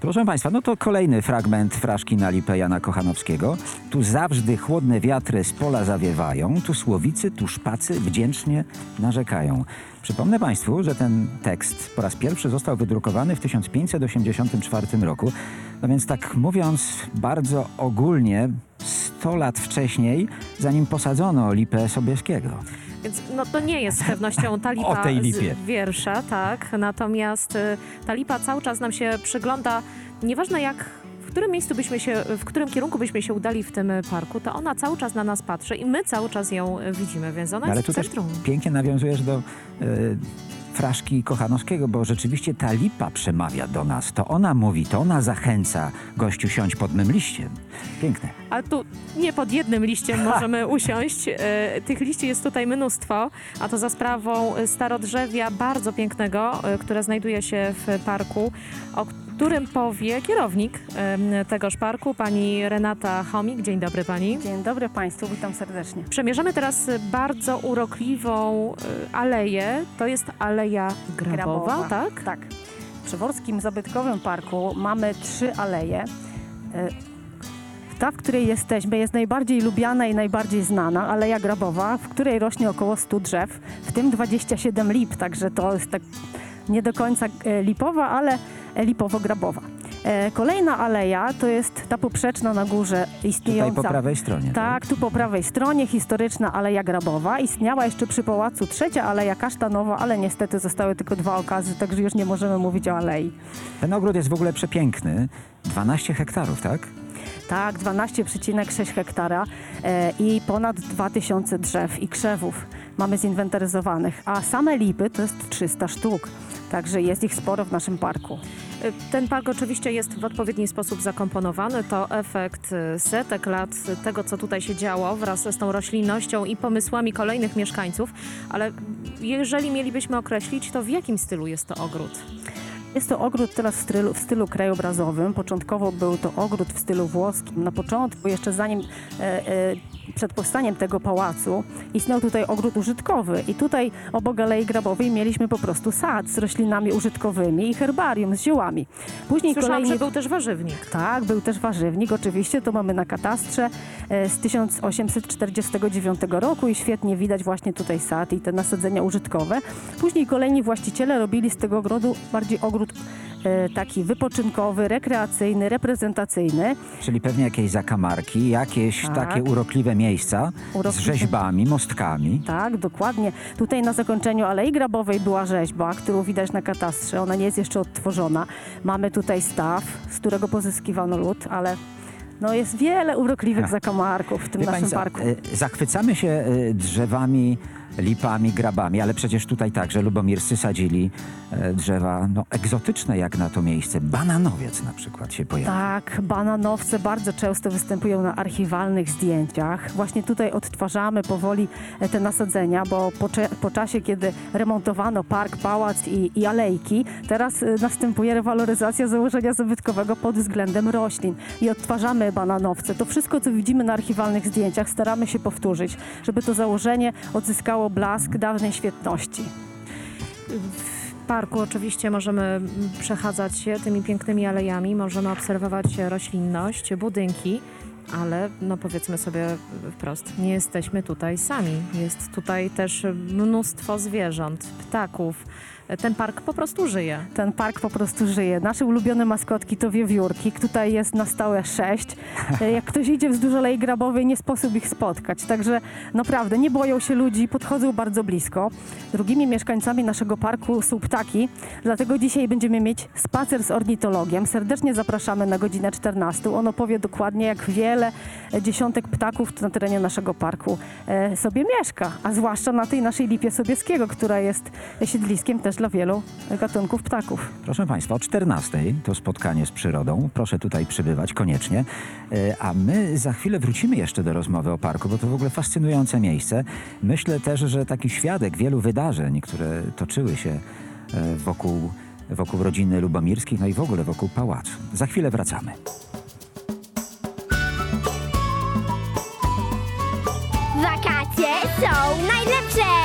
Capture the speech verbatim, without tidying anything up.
Proszę Państwa, no to kolejny fragment fraszki na lipę Jana Kochanowskiego. Tu zawsze chłodne wiatry z pola zawiewają, tu słowicy, tu szpacy wdzięcznie narzekają. Przypomnę Państwu, że ten tekst po raz pierwszy został wydrukowany w tysiąc pięćset osiemdziesiątym czwartym roku. No więc tak mówiąc bardzo ogólnie, sto lat wcześniej, zanim posadzono Lipę Sobieskiego. Więc no, to nie jest z pewnością ta lipa O tej lipie. z wiersza, tak. Natomiast y, ta lipa cały czas nam się przygląda, nieważne jak, w którym miejscu byśmy się, w którym kierunku byśmy się udali w tym parku, to ona cały czas na nas patrzy i my cały czas ją widzimy, więc ona Ale jest tu w też centrum. pięknie nawiązujesz do y, fraszki Kochanowskiego, bo rzeczywiście ta lipa przemawia do nas. To ona mówi, to ona zachęca: gościu, siądź pod mym liściem. Piękne. A tu nie pod jednym liściem możemy usiąść. E, Tych liści jest tutaj mnóstwo, a to za sprawą starodrzewia bardzo pięknego, e, które znajduje się w parku, o którym powie kierownik e, tegoż parku, pani Renata Chomik. Dzień dobry pani. Dzień dobry Państwu, witam serdecznie. Przemierzamy teraz bardzo urokliwą e, aleję. To jest Aleja Grabowa, Grabowa. tak? Tak. W Przeworskim Zabytkowym Parku mamy trzy aleje. E, Ta, w której jesteśmy, jest najbardziej lubiana i najbardziej znana, Aleja Grabowa, w której rośnie około stu drzew, w tym dwadzieścia siedem lip, także to jest tak nie do końca e, lipowa, ale lipowo-grabowa. E, Kolejna aleja to jest ta poprzeczna na górze istniejąca. Tutaj po prawej stronie. Tak, tu po prawej stronie historyczna Aleja Grabowa. Istniała jeszcze przy pałacu trzecia Aleja Kasztanowa, ale niestety zostały tylko dwa okazy, także już nie możemy mówić o alei. Ten ogród jest w ogóle przepiękny. dwanaście hektarów, tak? Tak, dwanaście przecinek sześć hektara e, i ponad dwa tysiące drzew i krzewów mamy zinwentaryzowanych, a same lipy to jest trzysta sztuk, także jest ich sporo w naszym parku. Ten park oczywiście jest w odpowiedni sposób zakomponowany. To efekt setek lat tego, co tutaj się działo wraz z tą roślinnością i pomysłami kolejnych mieszkańców. Ale jeżeli mielibyśmy określić, to w jakim stylu jest to ogród? Jest to ogród teraz w stylu, w stylu krajobrazowym. Początkowo był to ogród w stylu włoskim. Na początku, jeszcze zanim, e, e, przed powstaniem tego pałacu, istniał tutaj ogród użytkowy. I tutaj obok Alei Grabowej mieliśmy po prostu sad z roślinami użytkowymi i herbarium z ziołami. Później Słyszałam, kolejnie... że był też warzywnik. Tak, był też warzywnik, oczywiście, to mamy na katastrze e, z tysiąc osiemset czterdziestego dziewiątego roku i świetnie widać właśnie tutaj sad i te nasadzenia użytkowe. Później kolejni właściciele robili z tego ogrodu bardziej ogród e, taki wypoczynkowy, rekreacyjny, reprezentacyjny. Czyli pewnie jakieś zakamarki, jakieś Tak. takie urokliwe miejsca z Urokliwe. rzeźbami, mostkami. Tak, dokładnie. Tutaj na zakończeniu Alei Grabowej była rzeźba, którą widać na katastrze. Ona nie jest jeszcze odtworzona. Mamy tutaj staw, z którego pozyskiwano lód, ale no jest wiele urokliwych Ha. zakamarków w tym Wie naszym pani co, parku. e, Zachwycamy się e, drzewami, lipami, grabami, ale przecież tutaj także lubomirscy sadzili e, drzewa no, egzotyczne jak na to miejsce. Bananowiec na przykład się pojawił. Tak, bananowce bardzo często występują na archiwalnych zdjęciach. Właśnie tutaj odtwarzamy powoli e, te nasadzenia, bo po, cze- po czasie, kiedy remontowano park, pałac i, i alejki, teraz e, następuje rewaloryzacja założenia zabytkowego pod względem roślin i odtwarzamy bananowce. To wszystko, co widzimy na archiwalnych zdjęciach, staramy się powtórzyć, żeby to założenie odzyskało blask dawnej świetności. W parku oczywiście możemy przechadzać się tymi pięknymi alejami, możemy obserwować roślinność, budynki, ale no powiedzmy sobie wprost, nie jesteśmy tutaj sami. Jest tutaj też mnóstwo zwierząt, ptaków. Ten park po prostu żyje. Ten park po prostu żyje. Nasze ulubione maskotki to wiewiórki. Tutaj jest na stałe sześć. E, Jak ktoś idzie wzdłuż Alei Grabowej, nie sposób ich spotkać. Także naprawdę nie boją się ludzi, podchodzą bardzo blisko. Drugimi mieszkańcami naszego parku są ptaki, dlatego dzisiaj będziemy mieć spacer z ornitologiem. Serdecznie zapraszamy na godzinę czternastą. On opowie dokładnie, jak wiele e, dziesiątek ptaków na terenie naszego parku e, sobie mieszka, a zwłaszcza na tej naszej Lipie Sobieskiego, która jest siedliskiem też dla wielu gatunków ptaków. Proszę Państwa, o czternastej to spotkanie z przyrodą. Proszę tutaj przybywać koniecznie. E, A my za chwilę wrócimy jeszcze do rozmowy o parku, bo to w ogóle fascynujące miejsce. Myślę też, że taki świadek wielu wydarzeń, które toczyły się e, wokół, wokół rodziny Lubomirskich, no i w ogóle wokół pałacu. Za chwilę wracamy. Wakacje są najlepsze!